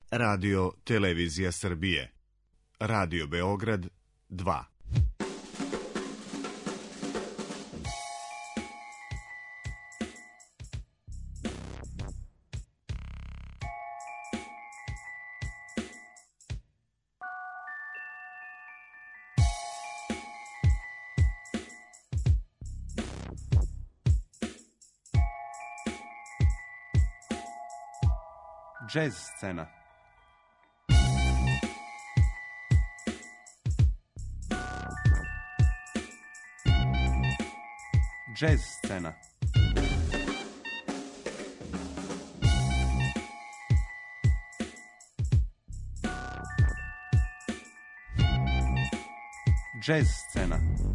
Radio Televizija Srbije. Radio Beograd 2. Jazz scena. Jazz scena. Jazz scena.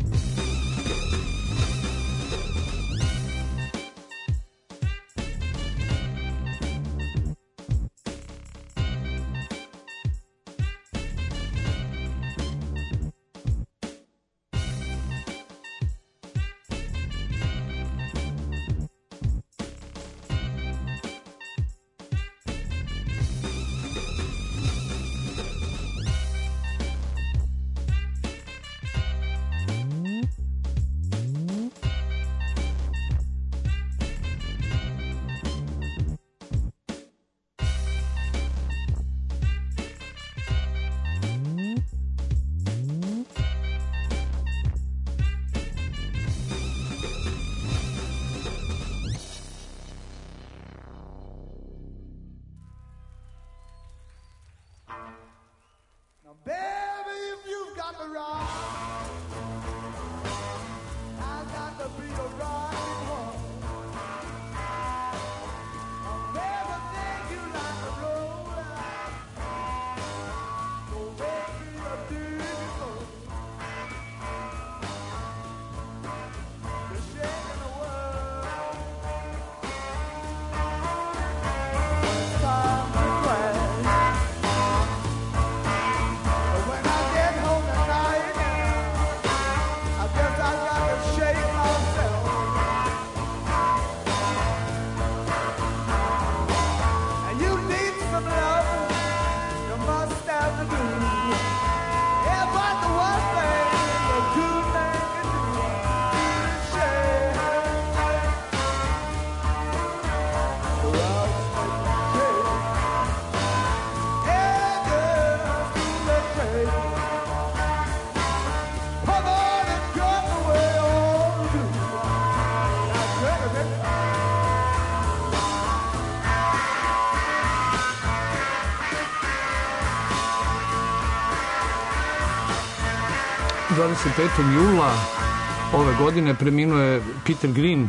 Jula ove godine preminuo je Peter Green,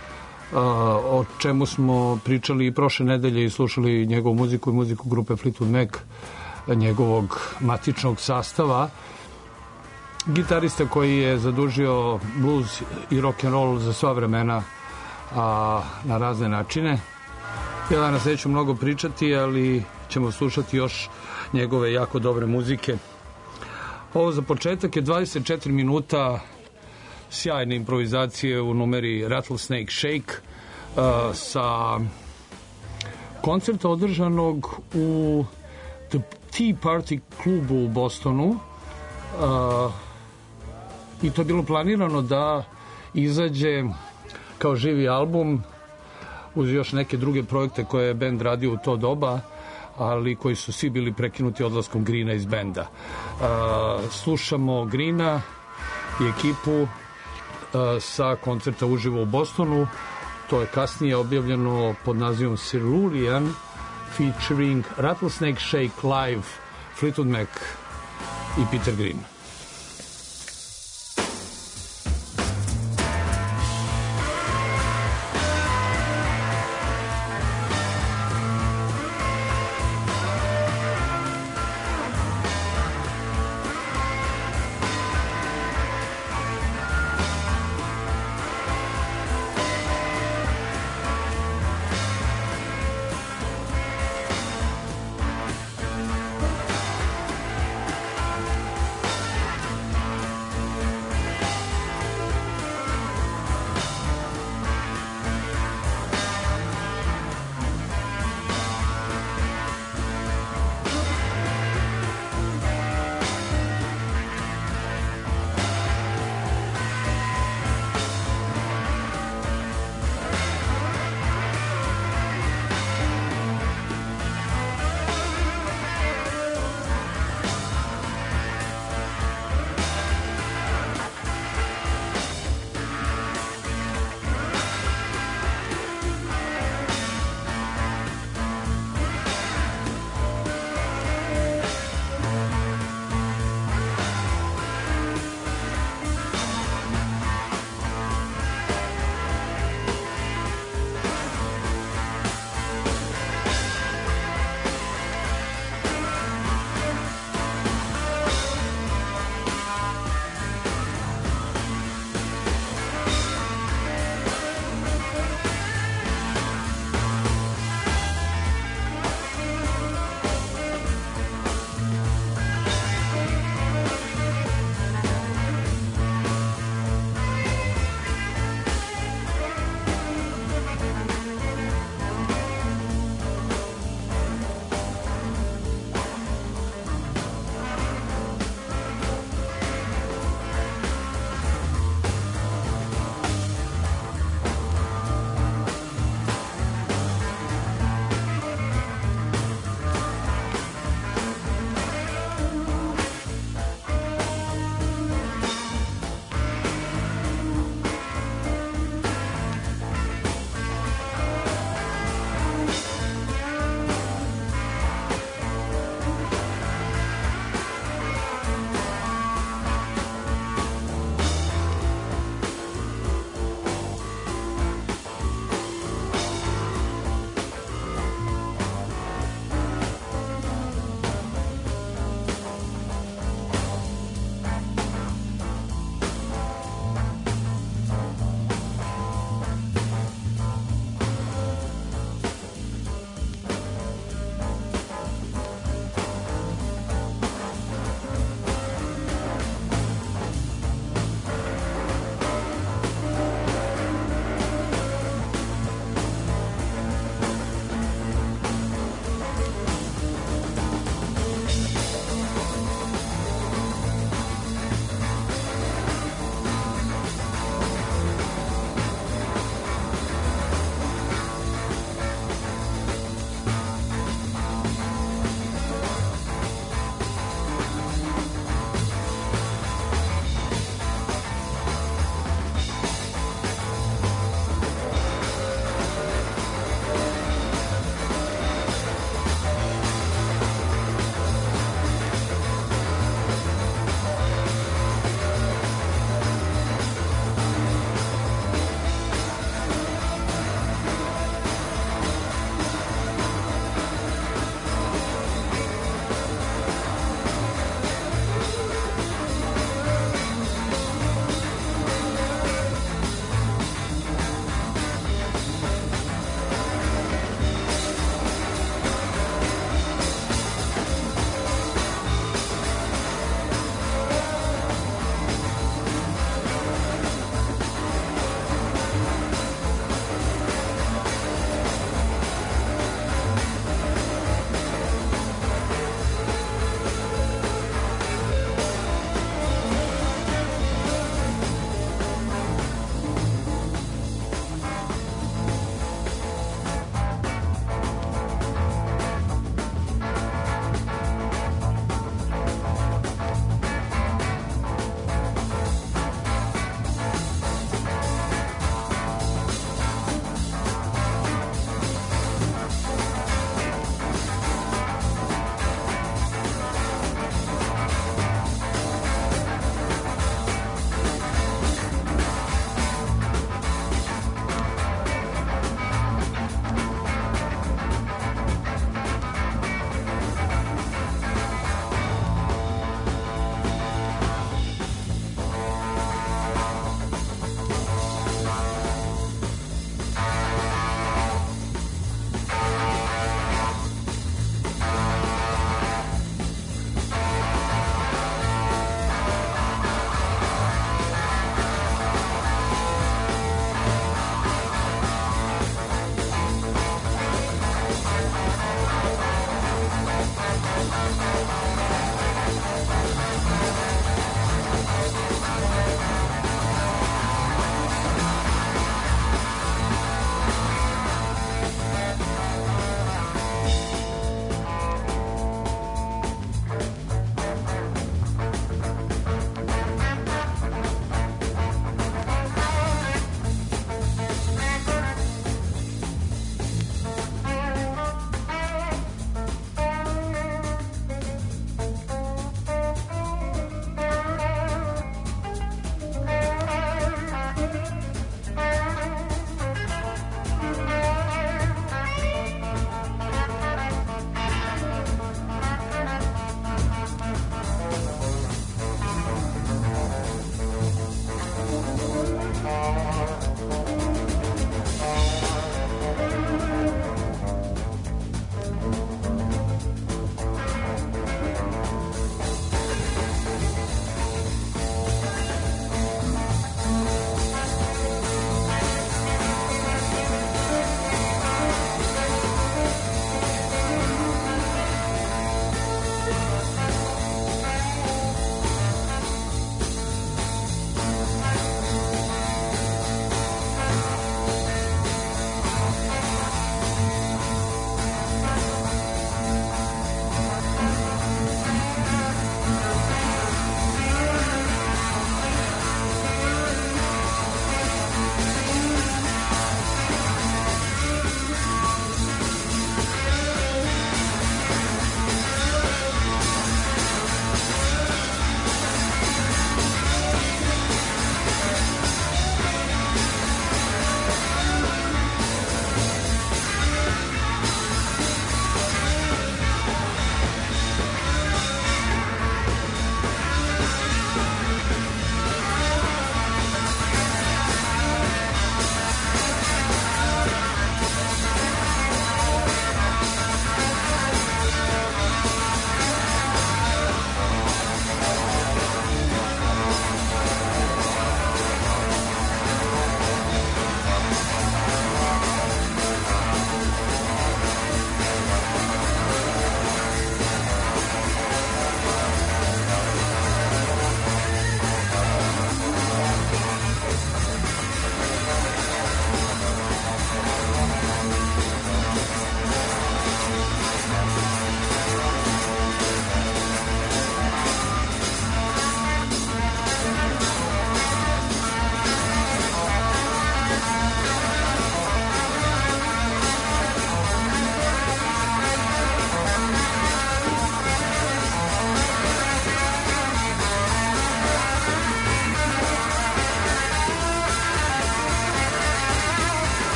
o čemu smo pričali i prošle nedelje i slušali njegovu muziku i muziku grupe Fleetwood Mac, njegovog matičnog sastava. Gitarista koji je zadužio blues i rock and roll za sva vremena na razne načine. Ja danas neću mnogo pričati, ali ćemo slušati još njegove jako dobre muzike. Ovo za početak je 24 minuta sjajne improvizacije u numeri Rattlesnake Shake sa koncerta održanog u The Tea Party klubu u Bostonu, i to je bilo planirano da izađe kao živi album uz još neke druge projekte koje je bend radio u to doba, ali koji su svi bili prekinuti odlaskom Greena iz benda. Slušamo Greena i ekipu sa koncerta uživo u Bostonu. To je kasnije objavljeno pod nazivom Cerulean featuring Rattlesnake Shake Live, Fleetwood Mac i Peter Green.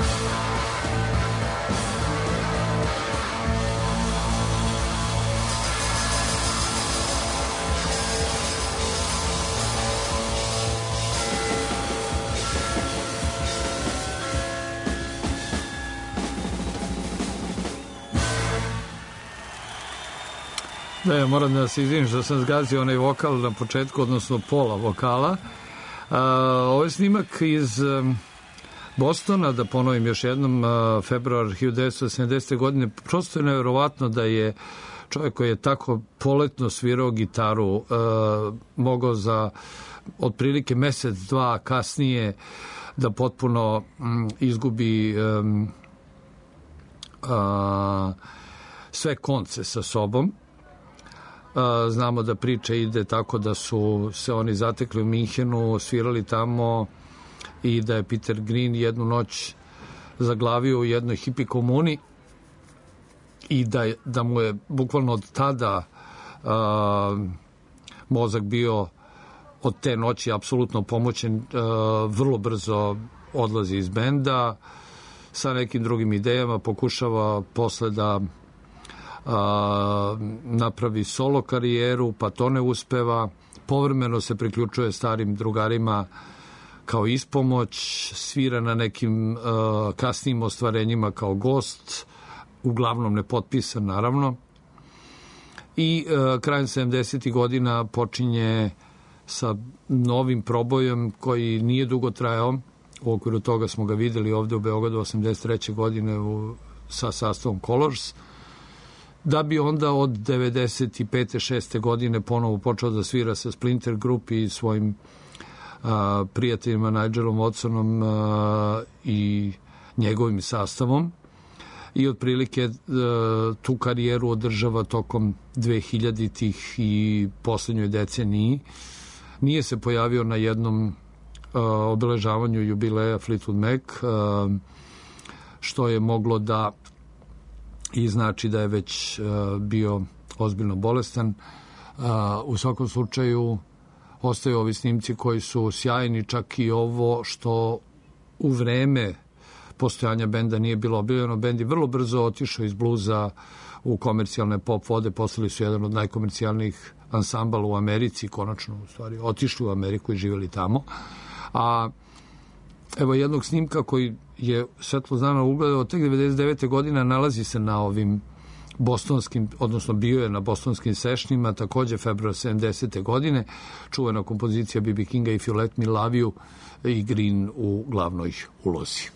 Da, ja moram da se izvinim što sam zgazio onaj vokal na početku, odnosno pola vokala. Ovo je snimak iz Bostona, da ponovim još jednom, februar 1970. godine. Prosto je nevjerovatno da je čovjek koji je tako poletno svirao gitaru mogao za otprilike mesec, dva kasnije da potpuno izgubi sve konce sa sobom. Znamo da priča ide tako da su se oni zatekli u Minhenu, svirali tamo i da je Peter Green jednu noć zaglavio u jednoj hipi komuni i da mu je bukvalno od tada mozak bio od te noći apsolutno pomoćen, vrlo brzo odlazi iz benda sa nekim drugim idejama, pokušava posle da napravi solo karijeru, pa to ne uspeva, povremeno se priključuje starim drugarima kao ispomoć, svira na nekim kasnijim ostvarenjima kao gost, uglavnom nepotpisan naravno, i krajem 70. godina počinje sa novim probojem koji nije dugo trajao. U okviru toga smo ga videli ovde u Beogradu 83. godine sa sastavom Colors, da bi onda od 95. 6. godine ponovo počeo da svira sa Splinter Group i svojim prijateljima Nigelom Watsonom i njegovim sastavom, i otprilike tu karijeru održava tokom 2000-ih i poslednjoj deceniji. Nije se pojavio na jednom obeležavanju jubileja Fleetwood Mac, što je moglo da i znači da je već bio ozbiljno bolestan. U svakom slučaju ostaju ovi snimci koji su sjajni, čak i ovo što u vreme postojanja benda nije bilo objavljeno. Bend je vrlo brzo otišao iz bluza u komercijalne pop vode, postali su jedan od najkomercijalnijih ansambala u Americi, konačno u stvari otišli u Ameriku i živjeli tamo. A evo jednog snimka koji je svetlo znano ugledao tek 99. godina, nalazi se na ovim bostonskim, odnosno bio je na bostonskim sešnjima, takođe februar 70. godine, čuvena kompozicija B.B. Kinga If You Let Me Love You i Green u glavnoj ulozi.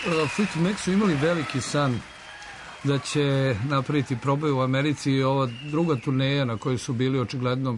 Fleetwood Mac su imali veliki san da će napraviti probaju u Americi i ova druga turneja na kojoj su bili očigledno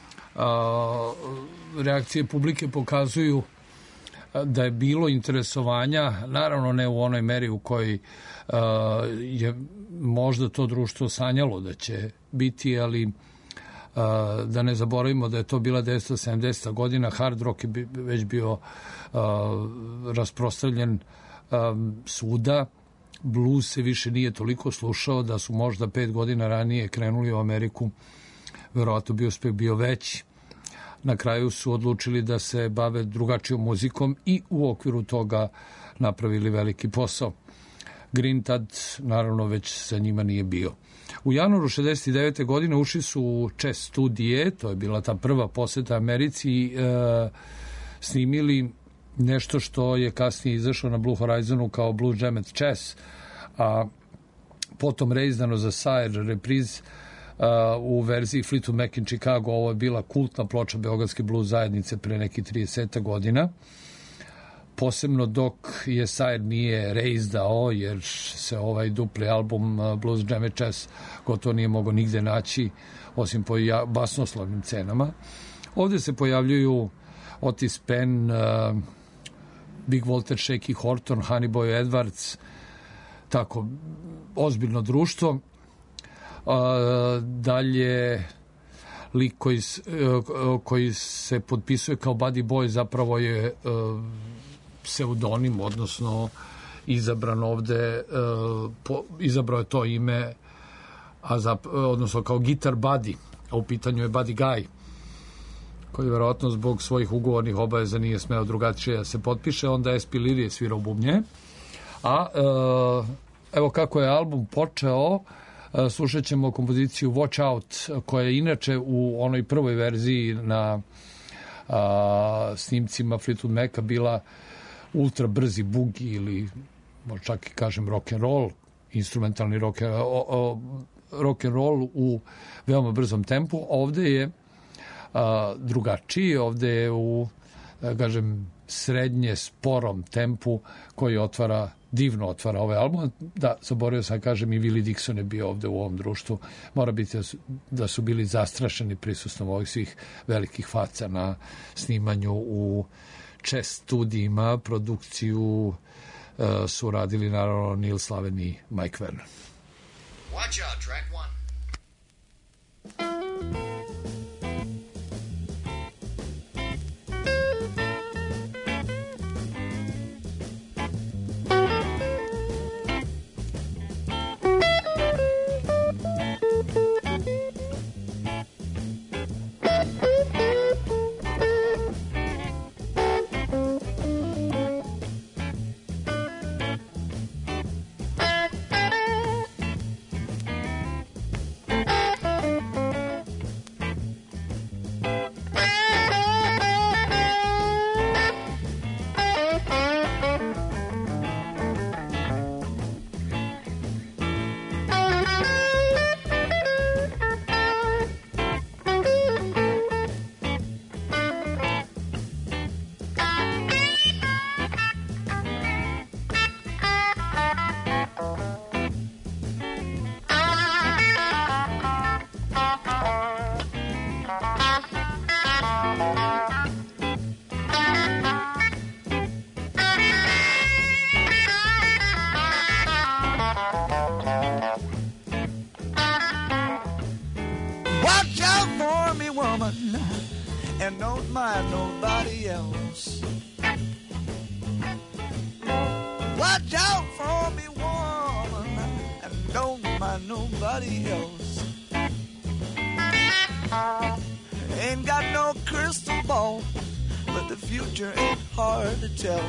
reakcije publike pokazuju da je bilo interesovanja, naravno ne u onoj meri u kojoj je možda to društvo sanjalo da će biti, ali da ne zaboravimo da je to bila 1970. godina, hard rock je već bio rasprostranjen svuda, blues se više nije toliko slušao, da su možda 5 godina ranije krenuli u Ameriku, verovatno bi uspeh bio veći. Na kraju su odlučili da se bave drugačijom muzikom i u okviru toga napravili veliki posao. Green tad, naravno, već sa njima nije bio. U januaru 69. godine ušli su u Chess studije, to je bila ta prva poseta Americi, i snimili nešto što je kasnije izašlo na Blue Horizonu kao Blue Jam at Chess, a potom reizdano za Sire repriz u verziji Fleetwood Mac in Chicago. Ovo je bila kultna ploča Beogradske blues zajednice pre nekih 30 godina. Posebno dok je Sire nije reizdao, jer se ovaj dupli album Blues Jam at Chess gotovo nije mogo nigde naći, osim po basnoslovnim cenama. Ovde se pojavljuju Otis Penn, Big Walter, Shaky Horton, Honey Boy Edwards, tako ozbiljno društvo. Dalje lik koji se potpisuje kao Buddy Boy zapravo je pseudonim, odnosno izabran ovde, izabrao je to ime, odnosno kao Guitar Buddy, a u pitanju je Buddy Guy, koji verovatno zbog svojih ugovornih obaveza nije smeo drugačije da se potpiše. Onda S.P. Leary je svirao bubnje. A evo kako je album počeo, slušat ćemo kompoziciju Watch Out, koja je inače u onoj prvoj verziji na snimcima Fleetwood Maca bila ultra brzi bugi ili možda čak i kažem rock and roll, instrumentalni rock and roll u veoma brzom tempu. Ovde je drugačiji, ovde je u, kažem, srednje sporom tempu koji divno otvara ovaj album. Da, zaboravio sam, kažem, i Willie Dixon je bio ovde u ovom društvu. Mora biti da su bili zastrašeni prisustvom ovih svih velikih faca na snimanju u Chess studijima. Produkciju su radili naravno Neil Slaven i Mike Werner. Watch out, track one. And don't mind nobody else. Watch out for me, woman, and don't mind nobody else. Ain't got no crystal ball, but the future ain't hard to tell.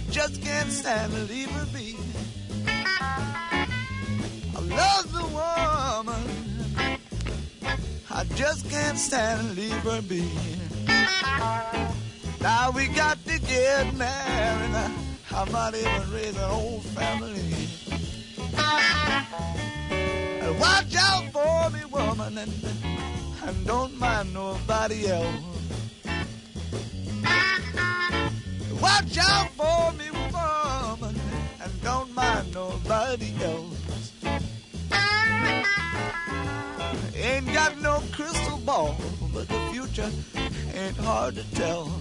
just can't stand to leave her be. I love the woman, I just can't stand to leave her be. Now we got to get married, I might even raise an old family. Watch out for me, woman, and don't mind nobody else. Watch out for me, woman, and don't mind nobody else. Ain't got no crystal ball, but the future ain't hard to tell.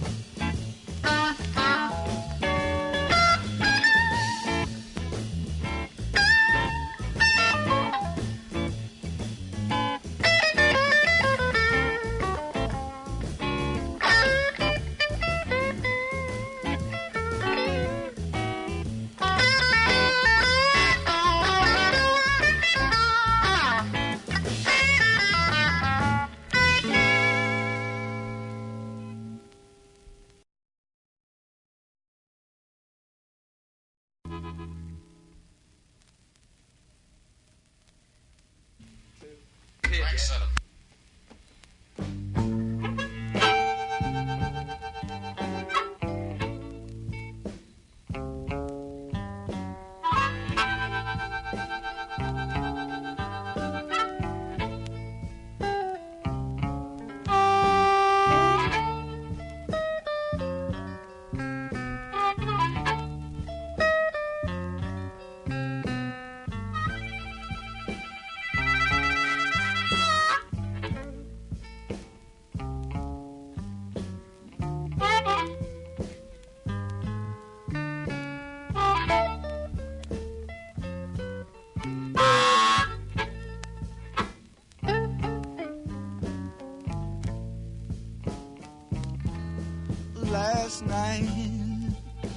Last night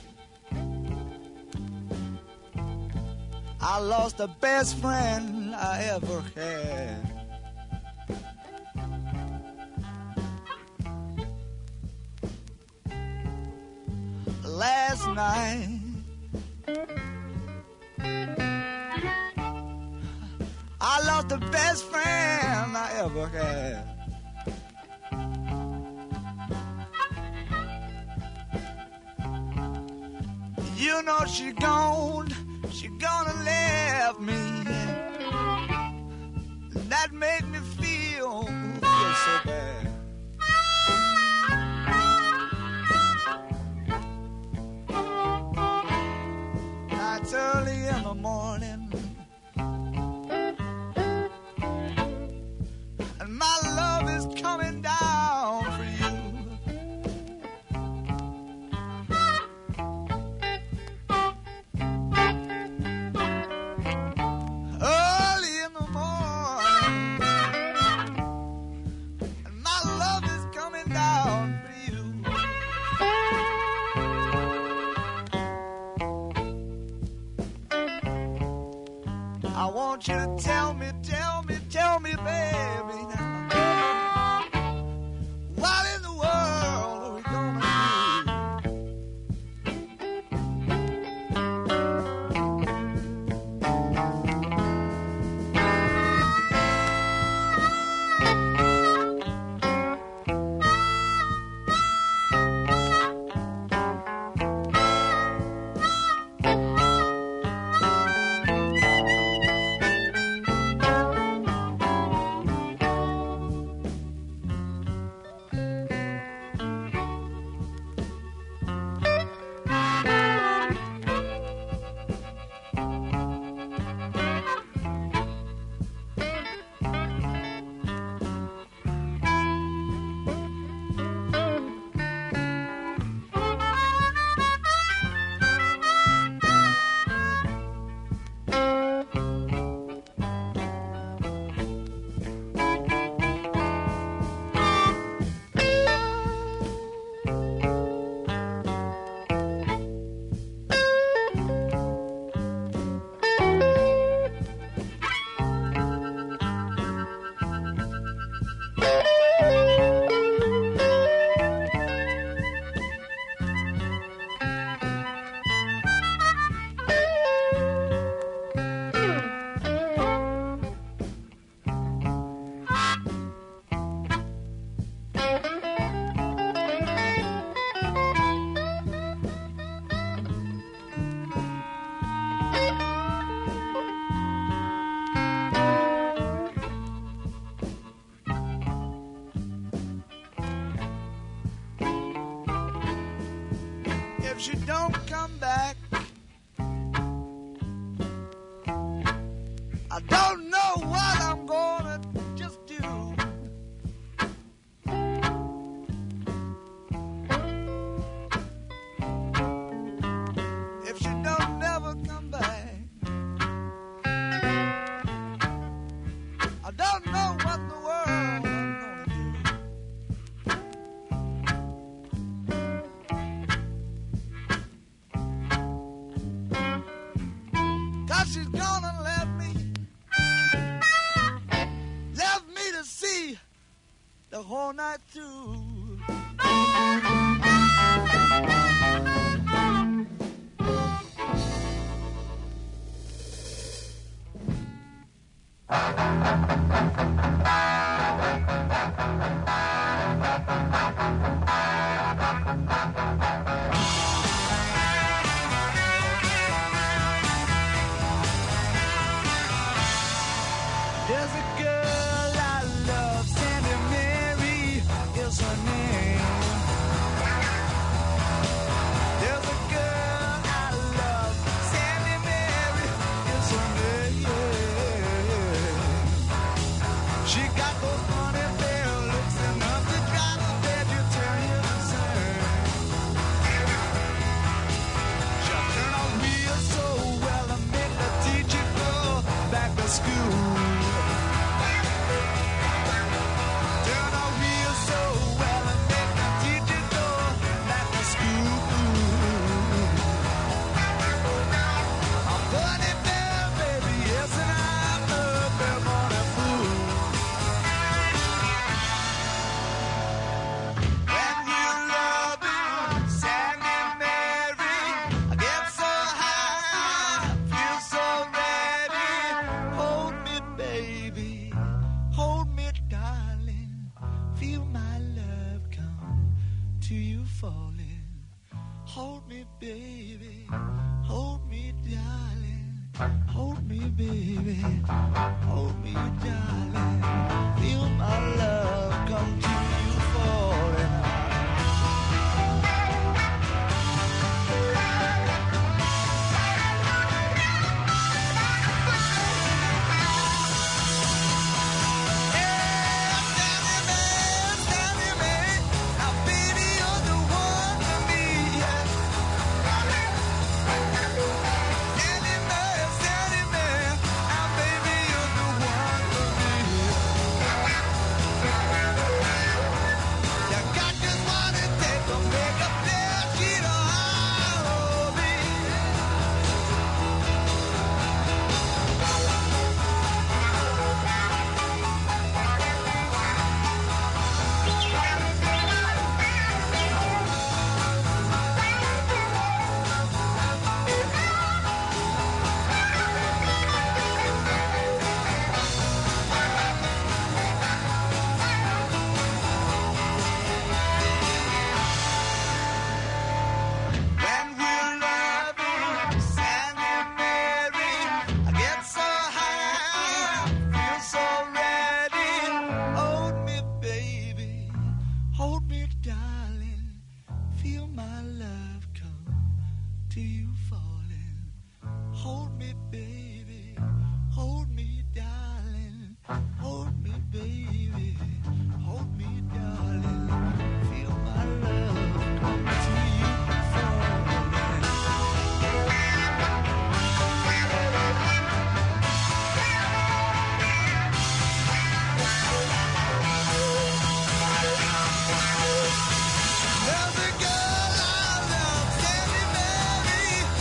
I lost the best friend I ever had. Last night I lost the best friend I ever had. You know she gonna leave me. That made me feel so bad. It's early in the morning, and my love is coming down for you. Early in the morning, and my love is coming down for you. I want you to tell me, baby, now, what in the world are we gonna if she don't come back. I don't know what I'm gonna just do. If she don't never come back, I don't know what in the world I'm gonna do. 'Cause she's gonna left me to see the whole night through. There's a girl I love, Sandy Mary is her name. There's a girl I love, Sandy Mary is her name. She got those funny fair looks enough to drive a vegetarian insane. She'll turn on wheel so well and make the teacher go back to school. Hold me, baby. Hold me, darling. Hold me, baby. Hold me, darling. Feel my love come to you falling. There's a girl I love, Sandy Mary.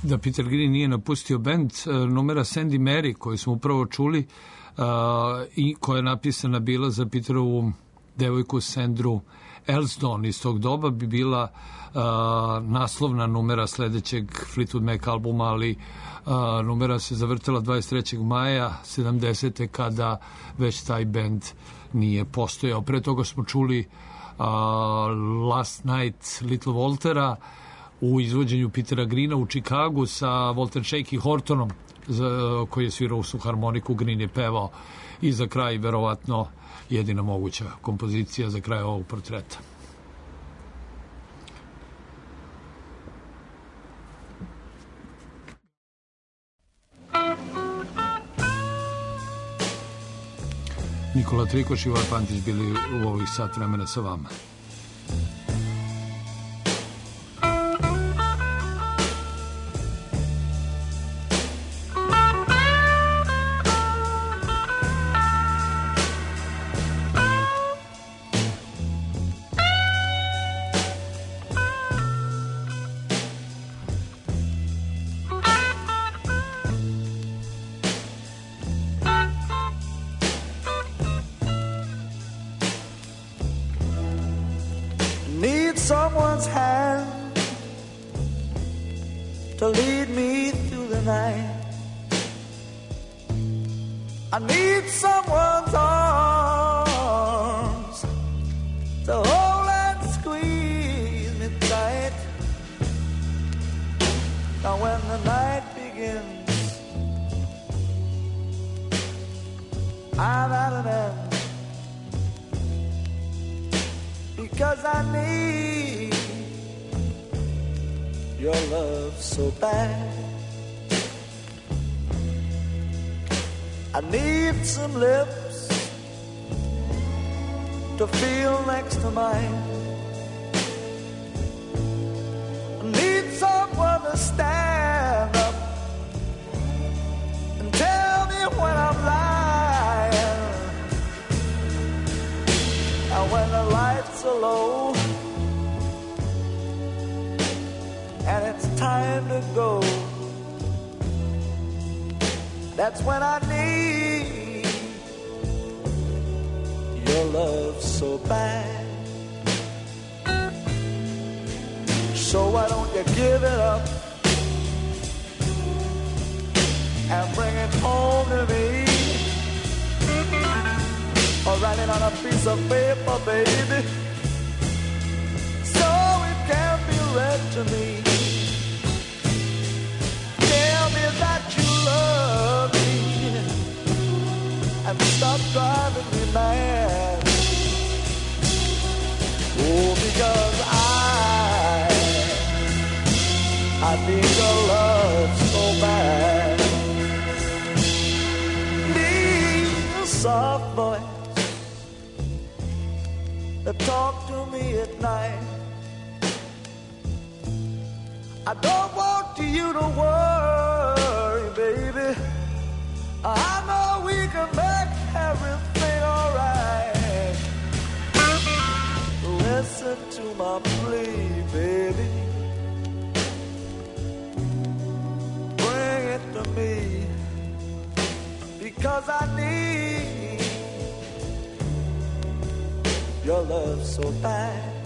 da Peter Green nije napustio bend, numera Sandy Mary koju smo upravo čuli i koja je napisana bila za Peterovu devojku Sandru Elsdon iz tog doba, bi bila naslovna numera sledećeg Fleetwood Mac albuma, ali numera se zavrtela 23. maja 70. kada već taj bend nije postojao. Pre toga smo čuli Last Night Little Waltera u izvođenju Petera Greena u Čikagu sa Walter Shaky Hortonom koji je svirao u harmoniku, Green je pevao. I za kraj verovatno jedina moguća kompozicija za kraj ovog portreta. Nikola Trikoš i Ivan Pantić bili u ovih sat vremena sa vama. Someone's hand to lead me through the night. I need someone's arms to hold and squeeze me tight. Now when the night begins, I'm at an end, because I need your love so bad. I need some lips to feel next to mine. I need someone to stand up and tell me when I'm lying. And when the lights are low and it's time to go, that's when I need your love so bad. So why don't you give it up and bring it home to me, or write it on a piece of paper, baby, so it can be read to me. Tell me that you love me and stop driving me mad. Oh, because I need your love so bad. Need a soft voice that talk to me at night. I don't want you to worry, baby. I know we can make everything alright. Listen to my plea, baby. Bring it to me, because I need your love so bad.